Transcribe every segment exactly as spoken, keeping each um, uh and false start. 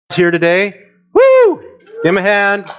Here today. Woo! Give him a hand.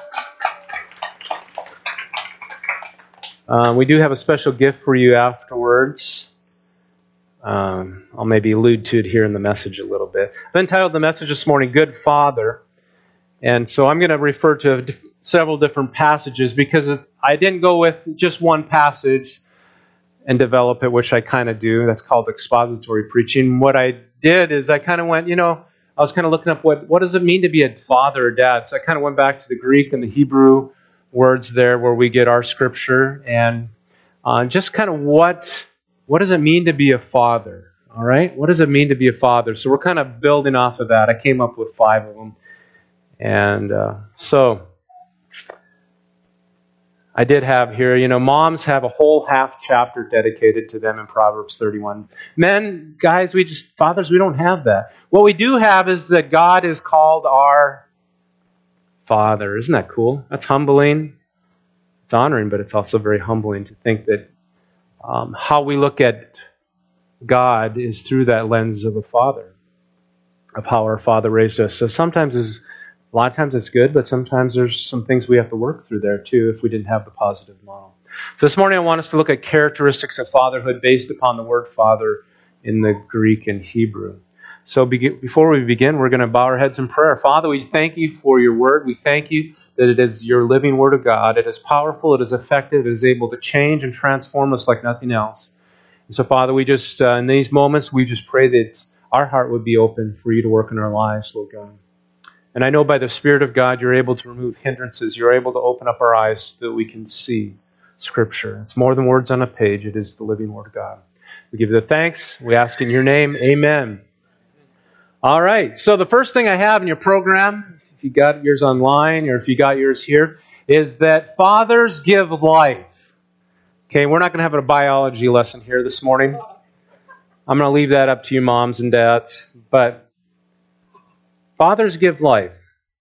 Um, we do have a special gift for you afterwards. Um, I'll maybe allude to it here in the message a little bit. I've entitled the message this morning, Good Father. And so I'm going to refer to diff- several different passages because I didn't go with just one passage and develop it, which I kind of do. That's called expository preaching. What I did is I kind of went, you know, I was kind of looking up what, what does it mean to be a father or dad. So I kind of went back to the Greek and the Hebrew words there where we get our scripture. And uh, just kind of what, what does it mean to be a father? All right? What does it mean to be a father? So we're kind of building off of that. I came up with five of them. And uh, so I did have here, you know, moms have a whole half chapter dedicated to them in Proverbs thirty-one. Men, guys, we just, fathers, we don't have that. What we do have is that God is called our Father. Isn't that cool? That's humbling. It's honoring, but it's also very humbling to think that um, how we look at God is through that lens of a father, of how our Father raised us. So sometimes it's A lot of times it's good, but sometimes there's some things we have to work through there too if we didn't have the positive model. So this morning I want us to look at characteristics of fatherhood based upon the word father in the Greek and Hebrew. So before we begin, we're going to bow our heads in prayer. Father, we thank you for your word. We thank you that it is your living word of God. It is powerful, it is effective, it is able to change and transform us like nothing else. And so Father, we just, uh, in these moments, we just pray that our heart would be open for you to work in our lives, Lord God. And I know by the Spirit of God, you're able to remove hindrances. You're able to open up our eyes so that we can see Scripture. It's more than words on a page. It is the living Word of God. We give you the thanks. We ask in your name. Amen. All right. So the first thing I have in your program, if you got yours online or if you got yours here, is that fathers give life. Okay, we're not going to have a biology lesson here this morning. I'm going to leave that up to you moms and dads. But fathers give life.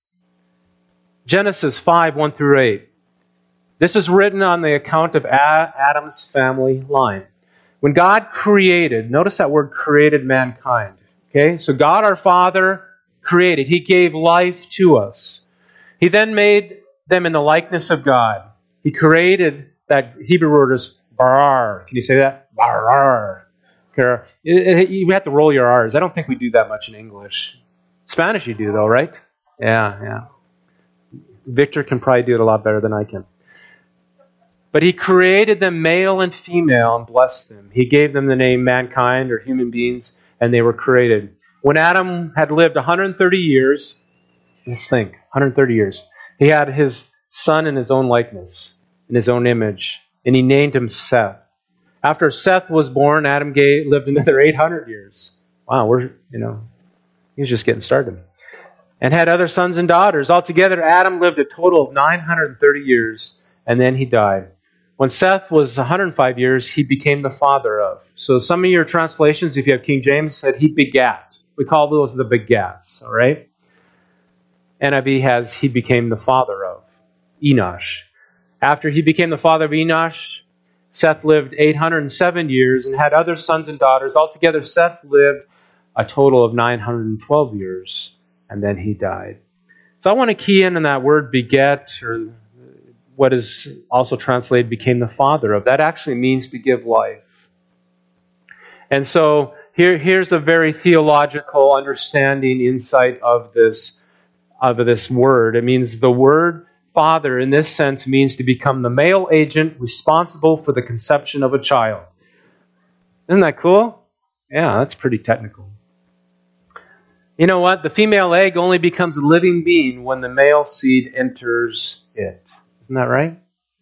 Genesis five, one through eight. This is written on the account of Adam's family line. When God created, notice that word created mankind. Okay, so God our Father created. He gave life to us. He then made them in the likeness of God. He created, that Hebrew word is barar. Can you say that? Barar. You have to roll your R's. I don't think we do that much in English. Spanish you do though, right? Yeah, yeah. Victor can probably do it a lot better than I can. But he created them male and female and blessed them. He gave them the name mankind or human beings, and they were created. When Adam had lived one hundred thirty years, just think, one hundred thirty years, he had his son in his own likeness, in his own image, and he named him Seth. After Seth was born, Adam gave, lived another eight hundred years. Wow, we're, you know, he was just getting started. And had other sons and daughters. Altogether, Adam lived a total of nine hundred thirty years, and then he died. When Seth was one hundred five years, he became the father of. So some of your translations, if you have King James, said he begat. We call those the begats, all right? N I V has he became the father of. Enosh. After he became the father of Enosh, Seth lived eight hundred seven years and had other sons and daughters. Altogether, Seth lived a total of nine hundred twelve years. And then he died. So I want to key in on that word beget, or what is also translated became the father of. That actually means to give life. And so here, here's a very theological understanding, insight of this, of this word. It means the word father in this sense means to become the male agent responsible for the conception of a child. Isn't that cool? Yeah, that's pretty technical. You know what? The female egg only becomes a living being when the male seed enters it. Isn't that right?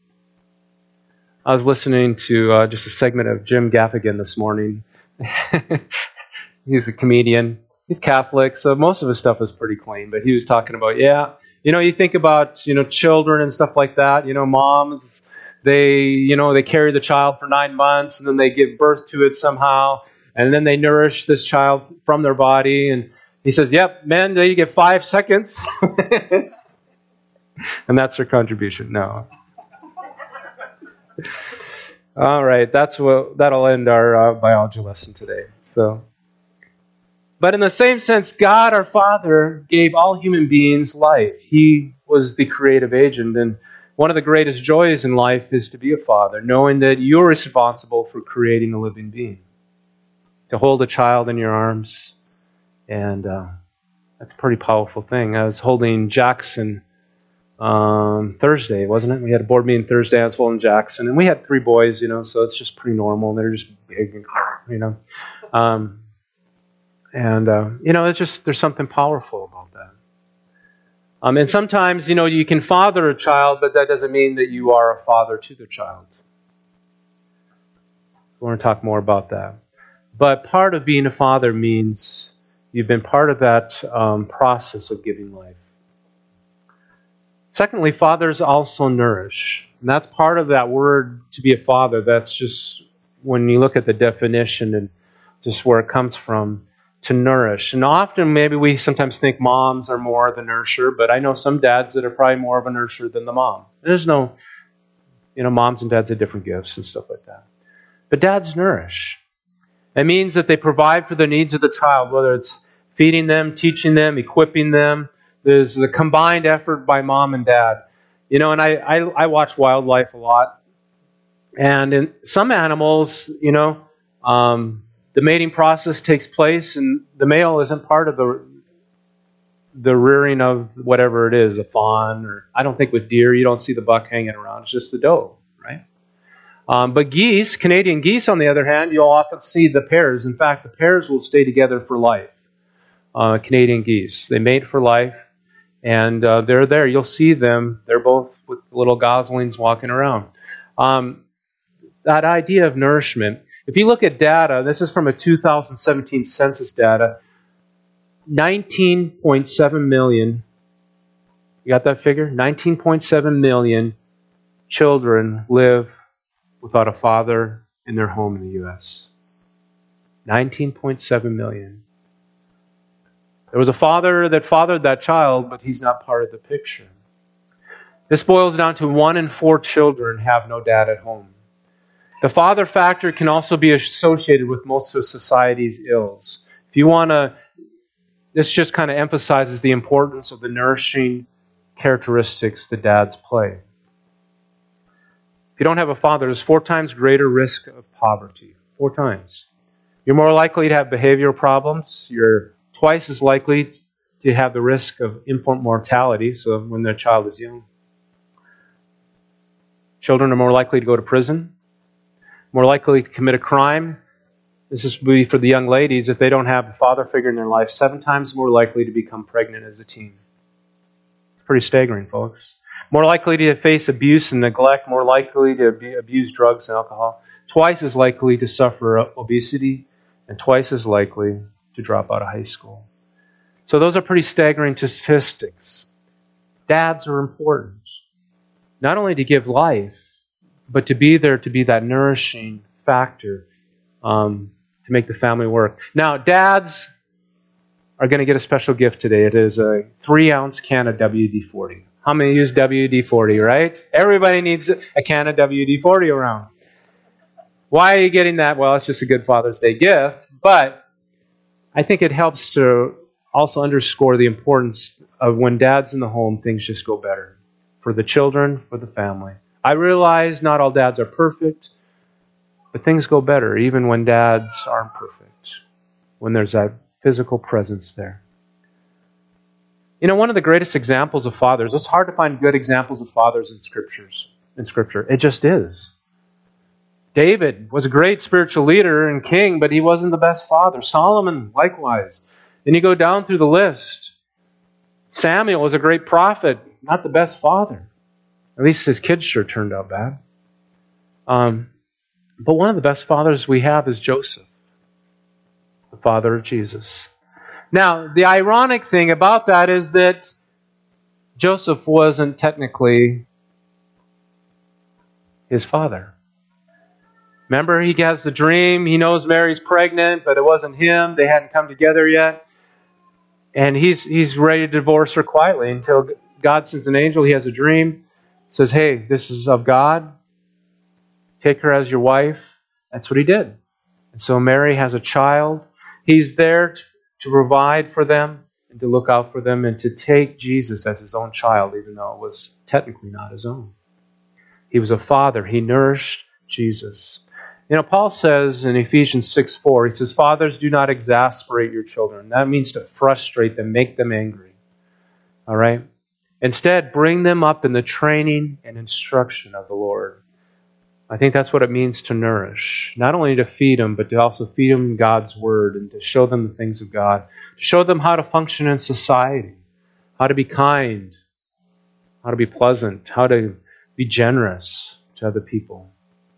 I was listening to uh, just a segment of Jim Gaffigan this morning. He's a comedian. He's Catholic, so most of his stuff is pretty clean. But he was talking about, yeah, you know, you think about, you know, children and stuff like that. You know, moms, they, you know, they carry the child for nine months, and then they give birth to it somehow, and then they nourish this child from their body, and he says, yep, men, they get five seconds. And that's their contribution. No. All right, that's what, that'll end our uh, biology lesson today. So, But in the same sense, God our Father gave all human beings life. He was the creative agent. And one of the greatest joys in life is to be a father, knowing that you're responsible for creating a living being. To hold a child in your arms. And uh, that's a pretty powerful thing. I was holding Jackson um, Thursday, wasn't it? We had a board meeting Thursday. I was holding Jackson. And we had three boys, you know, so it's just pretty normal. They're just big and, you know. Um, And, uh, you know, it's just, there's something powerful about that. Um, and sometimes, you know, you can father a child, but that doesn't mean that you are a father to the child. We want to talk more about that. But part of being a father means you've been part of that um, process of giving life. Secondly, fathers also nourish. And that's part of that word to be a father. That's just, when you look at the definition and just where it comes from, to nourish. And often maybe we sometimes think moms are more the nourisher, but I know some dads that are probably more of a nourisher than the mom. There's no, you know, moms and dads have different gifts and stuff like that. But dads nourish. It means that they provide for the needs of the child, whether it's feeding them, teaching them, equipping them. There's a combined effort by mom and dad. You know, and I, I, I watch wildlife a lot. And in some animals, you know, um, the mating process takes place, and the male isn't part of the the rearing of whatever it is, a fawn, or I don't think with deer you don't see the buck hanging around. It's just the doe, right? Um, but geese, Canadian geese, on the other hand, you'll often see the pairs. In fact, the pairs will stay together for life. Uh, Canadian geese, they mate for life, and uh, they're there. You'll see them. They're both with little goslings walking around. Um, that idea of nourishment. If you look at data, this is from a two thousand seventeen census data, nineteen point seven million, you got that figure? nineteen point seven million children live without a father in their home in the U S. nineteen point seven million. There was a father that fathered that child, but he's not part of the picture. This boils down to one in four children have no dad at home. The father factor can also be associated with most of society's ills. If you want to, this just kind of emphasizes the importance of the nourishing characteristics the dads play. If you don't have a father, there's four times greater risk of poverty. Four times. You're more likely to have behavioral problems. You're twice as likely to have the risk of infant mortality, so when their child is young. Children are more likely to go to prison. More likely to commit a crime. This is be for the young ladies, if they don't have a father figure in their life, seven times more likely to become pregnant as a teen. It's pretty staggering, folks. More likely to face abuse and neglect, more likely to abuse drugs and alcohol, twice as likely to suffer obesity, and twice as likely to drop out of high school. So those are pretty staggering statistics. Dads are important. Not only to give life, but to be there, to be that nourishing factor, um, to make the family work. Now, dads are going to get a special gift today. It is a three-ounce can of W D forty. How many use W D forty, right? Everybody needs a can of W D forty around. Why are you getting that? Well, it's just a good Father's Day gift, but I think it helps to also underscore the importance of when dad's in the home, things just go better. For the children, for the family. I realize not all dads are perfect, but things go better even when dads aren't perfect, when there's that physical presence there. You know, one of the greatest examples of fathers, it's hard to find good examples of fathers in scriptures. In Scripture. It just is. David was a great spiritual leader and king, but he wasn't the best father. Solomon, likewise. Then you go down through the list. Samuel was a great prophet, not the best father. At least his kids sure turned out bad. Um, but one of the best fathers we have is Joseph, the father of Jesus. Now, the ironic thing about that is that Joseph wasn't technically his father. Remember, he has the dream. He knows Mary's pregnant, but it wasn't him. They hadn't come together yet. And he's he's ready to divorce her quietly until God sends an angel. He has a dream. Says, hey, this is of God. Take her as your wife. That's what he did. And so Mary has a child. He's there to to provide for them and to look out for them and to take Jesus as his own child, even though it was technically not his own. He was a father. He nourished Jesus. You know, Paul says in Ephesians six four, he says, "Fathers, do not exasperate your children." That means to frustrate them, make them angry. All right? Instead, bring them up in the training and instruction of the Lord. I think that's what it means to nourish. Not only to feed them, but to also feed them God's Word and to show them the things of God. To show them how to function in society, how to be kind, how to be pleasant, how to be generous to other people.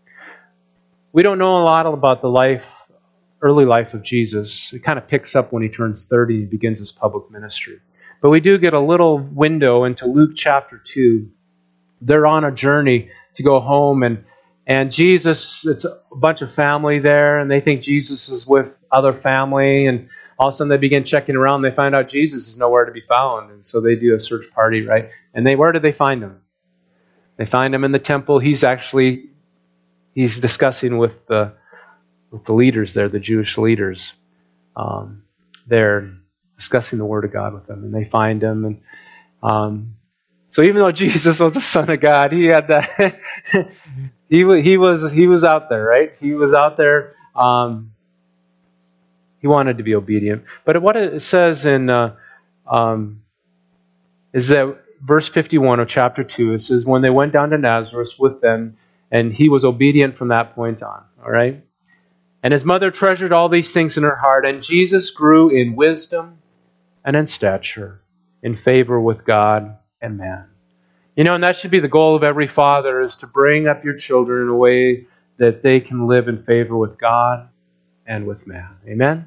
We don't know a lot about the life, early life of Jesus. It kind of picks up when he turns thirty and begins his public ministry. But we do get a little window into Luke chapter two. They're on a journey to go home, and And Jesus, it's a bunch of family there, and they think Jesus is with other family, and all of a sudden they begin checking around, and they find out Jesus is nowhere to be found, and so they do a search party, right? And they, where did they find him? They find him in the temple. He's actually, he's discussing with the, with the leaders there, the Jewish leaders. Um, they're discussing the Word of God with them, and they find him, and um, so even though Jesus was the Son of God, he had that... He he was he was out there, right? He was out there. Um, he wanted to be obedient. But what it says in uh, um, is that verse fifty-one of chapter two. It says, "When they went down to Nazareth with them, and he was obedient from that point on." All right, and his mother treasured all these things in her heart, and Jesus grew in wisdom and in stature, in favor with God and man. You know, and that should be the goal of every father, is to bring up your children in a way that they can live in favor with God and with man. Amen?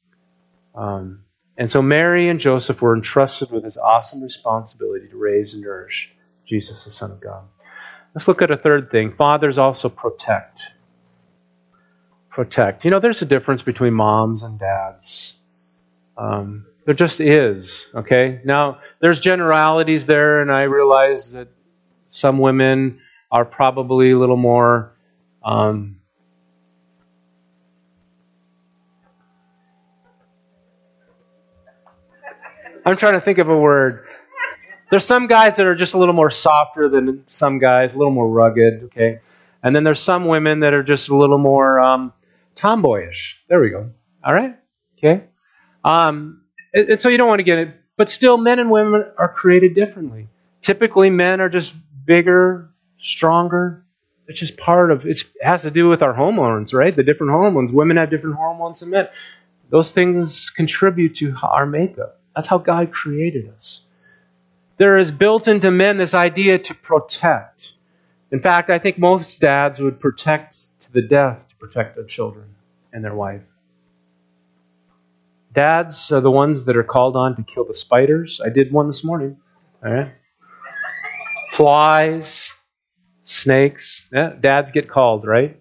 Um, and so Mary and Joseph were entrusted with this awesome responsibility to raise and nourish Jesus, the Son of God. Let's look at a third thing. Fathers also protect. Protect. You know, there's a difference between moms and dads. Um There just is, okay? Now, there's generalities there, and I realize that some women are probably a little more um, I'm trying to think of a word. There's some guys that are just a little more softer than some guys, a little more rugged, okay? And then there's some women that are just a little more um, tomboyish. There we go. All right? Okay? Um... And so you don't want to get it. But still, men and women are created differently. Typically, men are just bigger, stronger. It's just part of, it's, it has to do with our hormones, right? The different hormones. Women have different hormones than men. Those things contribute to our makeup. That's how God created us. There is built into men this idea to protect. In fact, I think most dads would protect to the death to protect their children and their wife. Dads are the ones that are called on to kill the spiders. I did one this morning. All right. Flies, snakes. Yeah, dads get called, right?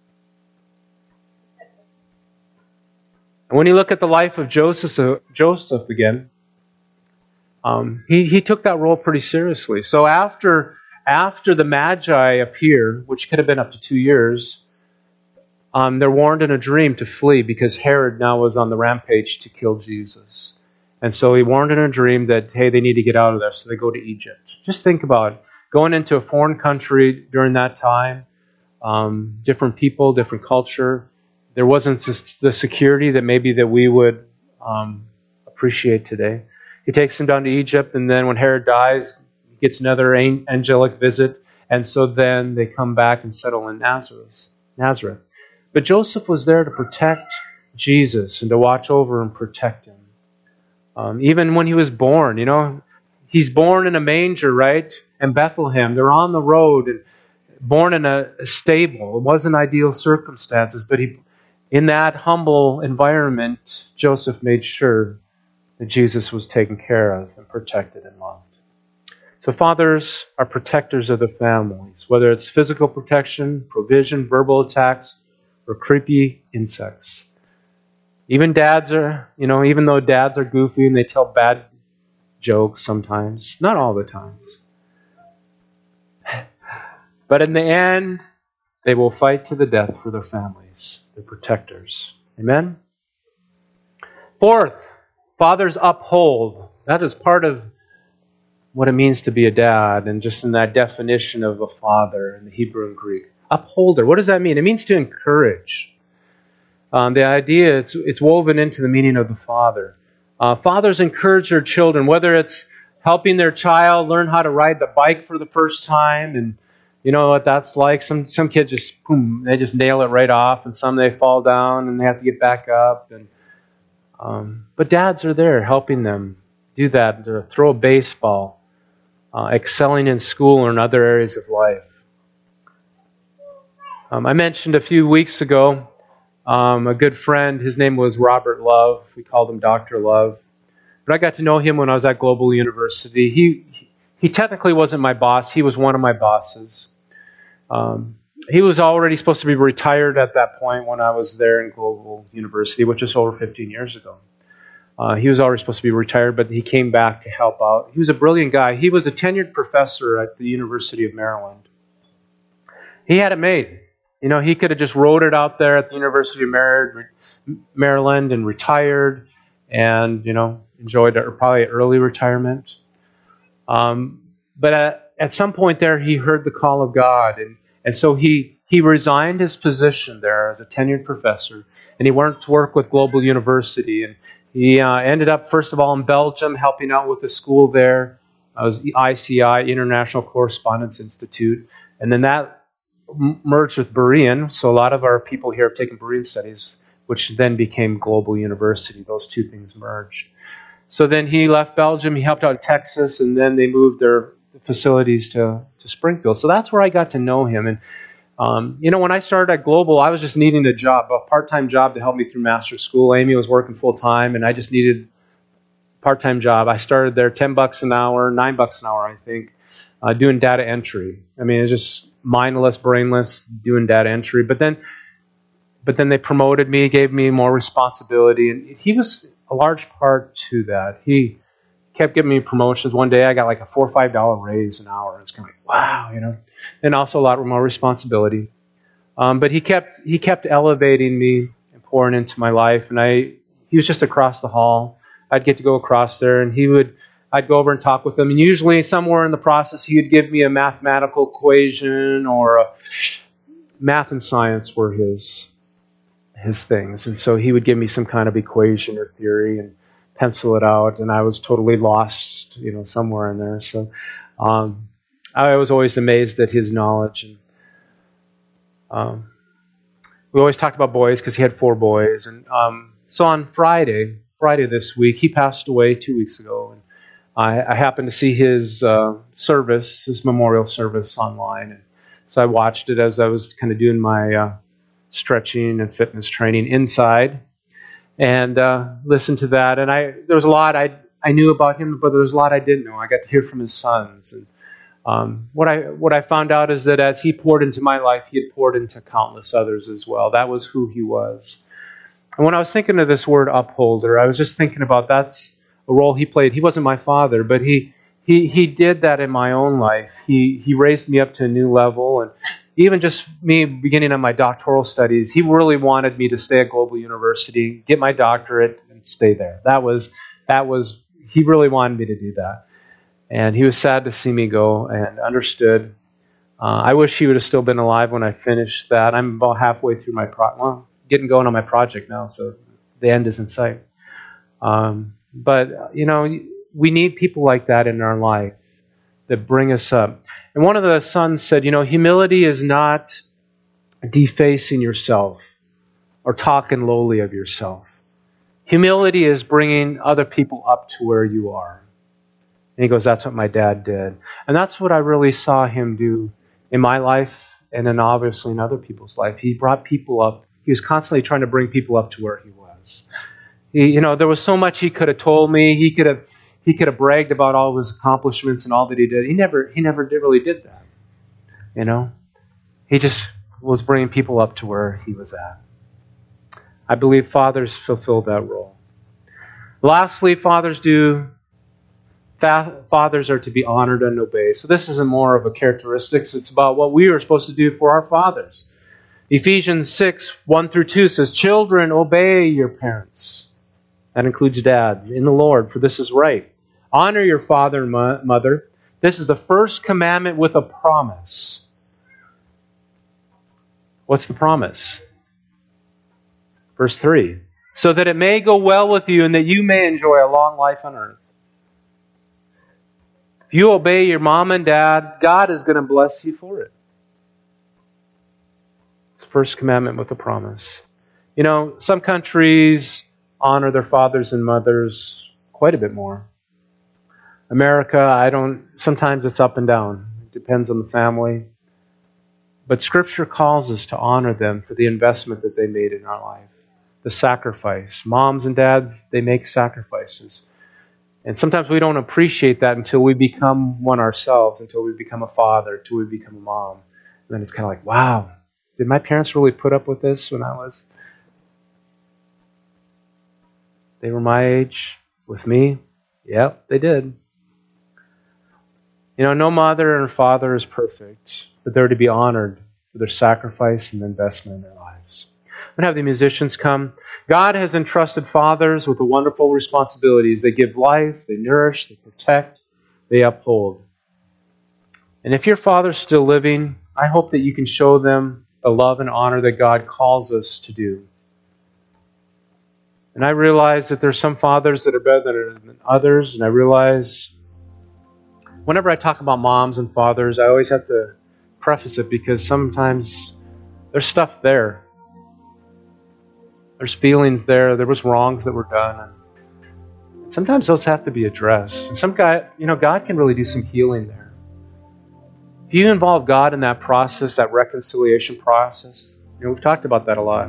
And when you look at the life of Joseph, Joseph again, um, he, he took that role pretty seriously. So after, after the Magi appear, which could have been up to two years, Um, they're warned in a dream to flee because Herod now was on the rampage to kill Jesus. And so he warned in a dream that, hey, they need to get out of there. So they go to Egypt. Just think about it. Going into a foreign country during that time, um, different people, different culture. There wasn't just the security that maybe that we would um, appreciate today. He takes them down to Egypt, and then when Herod dies, he gets another angelic visit. And so then they come back and settle in Nazareth. Nazareth. But Joseph was there to protect Jesus and to watch over and protect him. Um, even when he was born, you know, he's born in a manger, right? In Bethlehem. They're on the road and born in a, a stable. It wasn't ideal circumstances, but he, in that humble environment, Joseph made sure that Jesus was taken care of and protected and loved. So fathers are protectors of their families, whether it's physical protection, provision, verbal attacks, or creepy insects. Even dads are, you know, even though dads are goofy and they tell bad jokes sometimes, not all the times. But in the end, they will fight to the death for their families. They're protectors. Amen? Fourth, Fathers uphold. That is part of what it means to be a dad, and just in that definition of a father in the Hebrew and Greek. Upholder. What does that mean? It means to encourage. Um, the idea, it's, it's woven into the meaning of the father. Uh, fathers encourage their children, whether it's helping their child learn how to ride the bike for the first time, and you know what that's like. Some some kids just, boom, they just nail it right off, and some they fall down and they have to get back up. And um, but dads are there helping them do that, to throw a baseball, uh, excelling in school or in other areas of life. Um, I mentioned a few weeks ago um, a good friend. His name was Robert Love. We called him Doctor Love. But I got to know him when I was at Global University. He he technically wasn't my boss. He was one of my bosses. Um, he was already supposed to be retired at that point when I was there in Global University, which is over fifteen years ago. Uh, he was already supposed to be retired, but he came back to help out. He was a brilliant guy. He was a tenured professor at the University of Maryland. He had it made. You know, he could have just wrote it out there at the University of Maryland and retired and, you know, enjoyed a, probably early retirement. Um, but at, at some point there, he heard the call of God. And, and so he, he resigned his position there as a tenured professor, and he went to work with Global University. And he uh, ended up, first of all, in Belgium, helping out with the school there. It was I C I, International Correspondence Institute. And then that merged with Berean, so a lot of our people here have taken Berean studies, which then became Global University. Those two things merged. So then he left Belgium, he helped out in Texas, and then they moved their facilities to, to Springfield. So that's where I got to know him. And um, you know, when I started at Global, I was just needing a job, a part-time job to help me through master's school. Amy was working full-time, and I just needed a part-time job. I started there ten bucks an hour, nine bucks an hour, I think, uh, doing data entry. I mean, it's just mindless, brainless, doing data entry. But then, but then they promoted me, gave me more responsibility, and he was a large part to that. He kept giving me promotions. One day, I got like a four or five dollar raise an hour. It's kind of like, wow, you know. And also a lot more responsibility. Um, but he kept he kept elevating me and pouring into my life. And I he was just across the hall. I'd get to go across there, and he would. I'd go over and talk with him, and usually somewhere in the process, he would give me a mathematical equation, or a, math and science were his his things. And so he would give me some kind of equation or theory and pencil it out, and I was totally lost, you know, somewhere in there. So um, I was always amazed at his knowledge. And um, we always talked about boys because he had four boys. And um, so on Friday, Friday this week, he passed away two weeks ago. And I, I happened to see his uh, service, his memorial service online. And so I watched it as I was kind of doing my uh, stretching and fitness training inside, and uh, listened to that. And I there was a lot I I knew about him, but there was a lot I didn't know. I got to hear from his sons. And um, what I what I found out is that as he poured into my life, he had poured into countless others as well. That was who he was. And when I was thinking of this word upholder, I was just thinking about that's a role he played. He wasn't my father, but he he he did that in my own life. He he raised me up to a new level, and even just me beginning on my doctoral studies, he really wanted me to stay at Global University, get my doctorate, and stay there. That was that was he really wanted me to do that, and he was sad to see me go, and understood. Uh, I wish he would have still been alive when I finished that. I'm about halfway through my pro. Well, getting going on my project now, so the end is in sight. Um, but you know, we need people like that in our life that bring us up. And one of the sons said, you know, humility is not defacing yourself or talking lowly of yourself. Humility is bringing other people up to where you are. And he goes, that's what my dad did. And that's what I really saw him do in my life, and then obviously in other people's life. He brought people up. He was constantly trying to bring people up to where he was. He, you know, there was so much he could have told me. He could have He could have bragged about all of his accomplishments and all that he did. He never, he never did, really did that. You know, he just was bringing people up to where he was at. I believe fathers fulfill that role. Lastly, fathers do. Fa- fathers are to be honored and obeyed. So this isn't more of a characteristics. It's about what we are supposed to do for our fathers. Ephesians six, one through two says, children, obey your parents That includes dads, in the Lord, for this is right. Honor your father and mo- mother. This is the first commandment with a promise. What's the promise? Verse three. So that it may go well with you and that you may enjoy a long life on earth. If you obey your mom and dad, God is going to bless you for it. It's the first commandment with a promise. You know, some countries honor their fathers and mothers quite a bit more. America, I don't, sometimes it's up and down. It depends on the family. But Scripture calls us to honor them for the investment that they made in our life. The sacrifice. Moms and dads, they make sacrifices. And sometimes we don't appreciate that until we become one ourselves, until we become a father, until we become a mom. And then it's kind of like, wow, did my parents really put up with this when I was... They were my age with me? Yep, they did. You know, no mother or father is perfect, but they're to be honored for their sacrifice and investment in their lives. I'm going to have the musicians come. God has entrusted fathers with the wonderful responsibilities. They give life, they nourish, they protect, they uphold. And if your father's still living, I hope that you can show them the love and honor that God calls us to do. And I realize that there's some fathers that are better than others, and I realize whenever I talk about moms and fathers, I always have to preface it because sometimes there's stuff there. There's feelings there. There was wrongs that were done. And sometimes those have to be addressed. And some guy, you know, God can really do some healing there. If you involve God in that process, that reconciliation process, you know, we've talked about that a lot.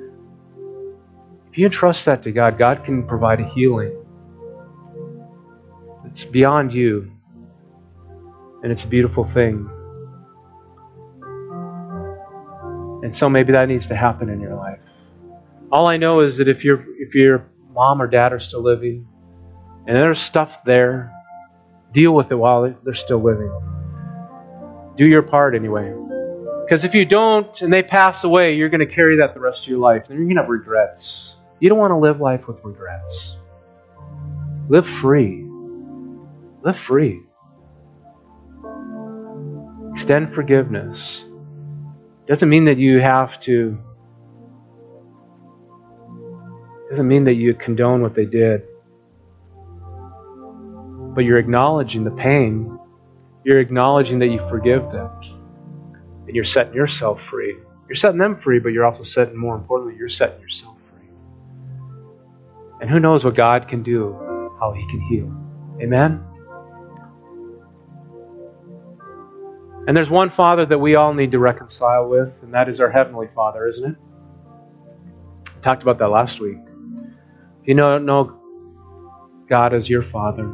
If you entrust that to God, God can provide a healing. It's beyond you. And it's a beautiful thing. And so maybe that needs to happen in your life. All I know is that if your if your mom or dad are still living, and there's stuff there, deal with it while they're still living. Do your part anyway. Because if you don't, and they pass away, you're going to carry that the rest of your life. And you're going to have regrets. You don't want to live life with regrets. Live free. Live free. Extend forgiveness. Doesn't mean that you have to, doesn't mean that you condone what they did. But you're acknowledging the pain. You're acknowledging that you forgive them. And you're setting yourself free. You're setting them free, but you're also setting, more importantly, you're setting yourself free. And who knows what God can do, how He can heal. Amen? And there's one Father that we all need to reconcile with, and that is our Heavenly Father, isn't it? We talked about that last week. If you don't know God as your Father,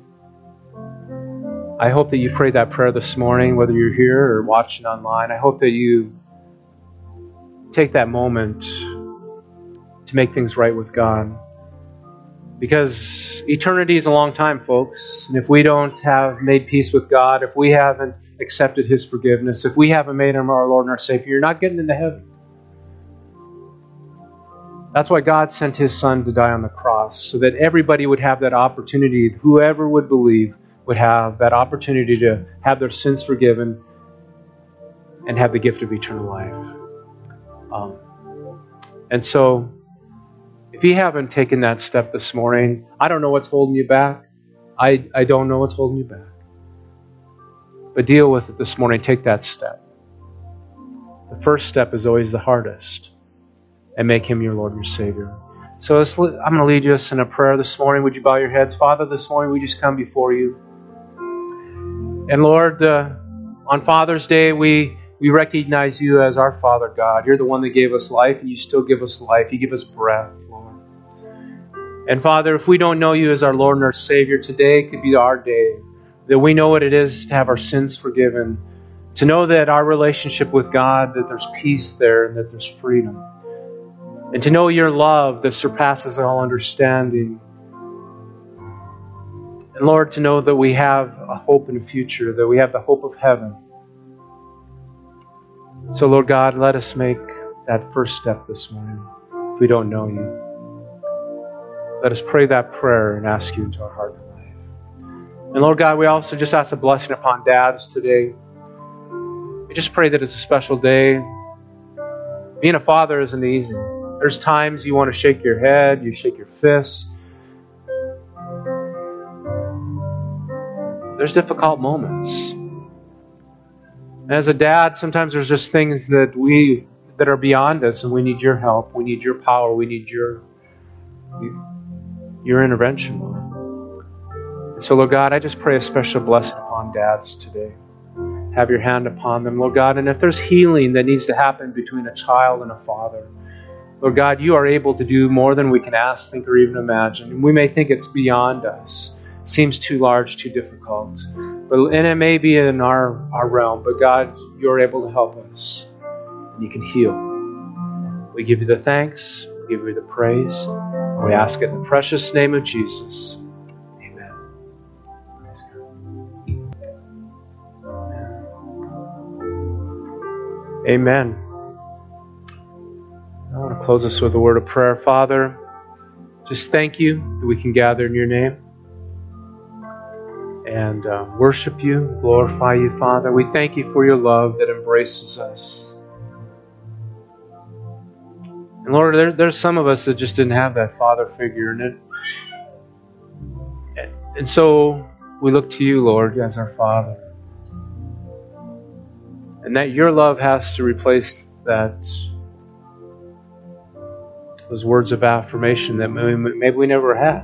I hope that you prayed that prayer this morning, whether you're here or watching online. I hope that you take that moment to make things right with God. Because eternity is a long time, folks. And if we don't have made peace with God, if we haven't accepted His forgiveness, if we haven't made Him our Lord and our Savior, you're not getting into heaven. That's why God sent His Son to die on the cross, so that everybody would have that opportunity, whoever would believe would have that opportunity to have their sins forgiven and have the gift of eternal life. Um, and so, if you haven't taken that step this morning, I don't know what's holding you back. I, I don't know what's holding you back. But deal with it this morning. Take that step. The first step is always the hardest. And make Him your Lord and your Savior. So let's, I'm going to lead us in a prayer this morning. Would you bow your heads? Father, this morning we just come before you. And Lord, uh, on Father's Day, we, we recognize you as our Father God. You're the one that gave us life, and you still give us life. You give us breath, Lord. And Father, if we don't know you as our Lord and our Savior, today could be our day. That we know what it is to have our sins forgiven. To know that our relationship with God, that there's peace there and that there's freedom. And to know your love that surpasses all understanding. And Lord, to know that we have a hope in the future, that we have the hope of heaven. So Lord God, let us make that first step this morning if we don't know you. Let us pray that prayer and ask you into our heart and life. And Lord God, we also just ask a blessing upon dads today. We just pray that it's a special day. Being a father isn't easy. There's times you want to shake your head, you shake your fists. There's difficult moments. And as a dad, sometimes there's just things that we that are beyond us, and we need your help. We need your power. We need your your intervention, Lord. And so, Lord God, I just pray a special blessing upon dads today. Have your hand upon them, Lord God. And if there's healing that needs to happen between a child and a father, Lord God, you are able to do more than we can ask, think, or even imagine. And we may think it's beyond us. It seems too large, too difficult. But, and it may be in our, our realm, but God, you're able to help us. And you can heal. We give you the thanks. We give you the praise. And we ask it in the precious name of Jesus. Amen. Amen. I want to close this with a word of prayer. Father, just thank you that we can gather in your name and uh, worship you, glorify you, Father. We thank you for your love that embraces us. And Lord, there, there's some of us that just didn't have that father figure. And, it, and, and so we look to you, Lord, as our Father. And that your love has to replace that, those words of affirmation that maybe, maybe we never had.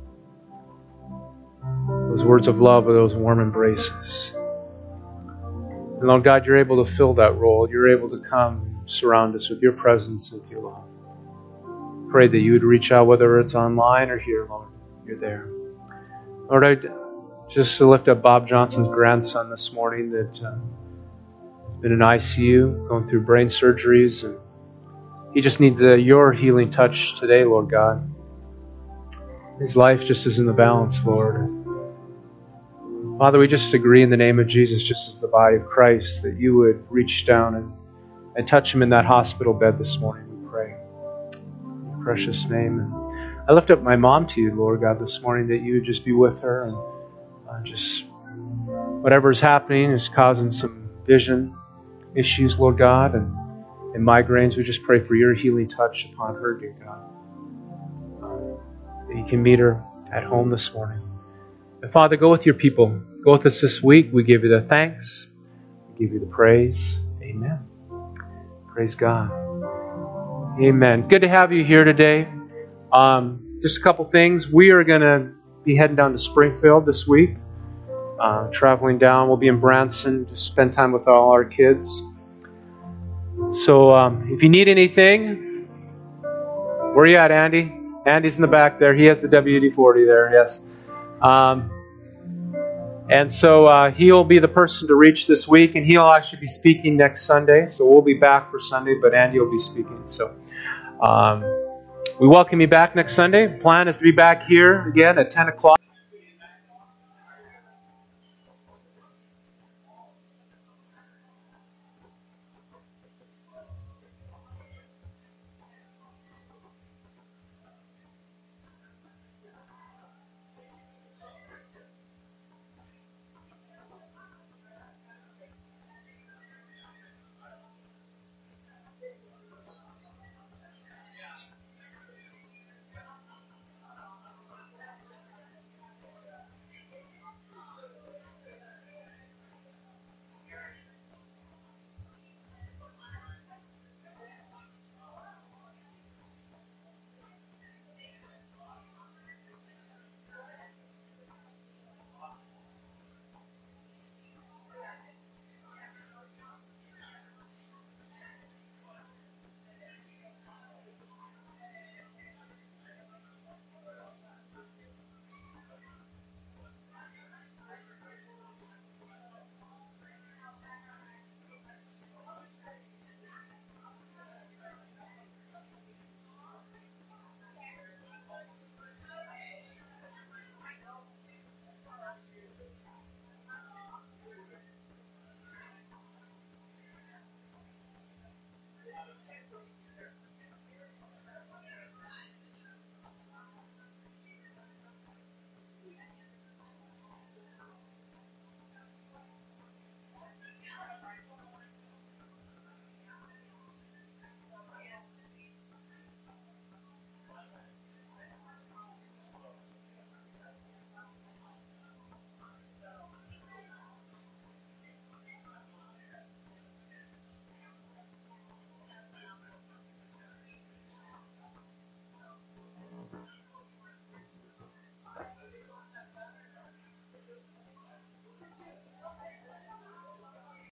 Those words of love or those warm embraces. And Lord God, you're able to fill that role. You're able to come surround us with your presence and with your love. Pray that you would reach out, whether it's online or here, Lord. You're there. Lord, I just to lift up Bob Johnson's grandson this morning that uh, has been in I C U, going through brain surgeries, and he just needs uh, your healing touch today, Lord God. His life just is in the balance, Lord. Father, we just agree in the name of Jesus, just as the body of Christ, that you would reach down and, and touch him in that hospital bed this morning, we pray. In your precious name. And I lift up my mom to you, Lord God, this morning, that you would just be with her, and uh, just whatever is happening is causing some vision issues, Lord God, and, and migraines. We just pray for your healing touch upon her, dear God. Um, that you can meet her at home this morning. And Father, go with your people. Go with us this week. We give you the thanks. We give you the praise. Amen. Praise God. Amen. Good to have you here today. Um, just a couple things. We are going to be heading down to Springfield this week. Uh, traveling down. We'll be in Branson to spend time with all our kids. So um, if you need anything, where are you at, Andy? Andy's in the back there. He has the W D forty there, yes. Um, and so uh, he'll be the person to reach this week, and he'll actually be speaking next Sunday. So we'll be back for Sunday, but Andy will be speaking. So um, we welcome you back next Sunday. The plan is to be back here again at ten o'clock.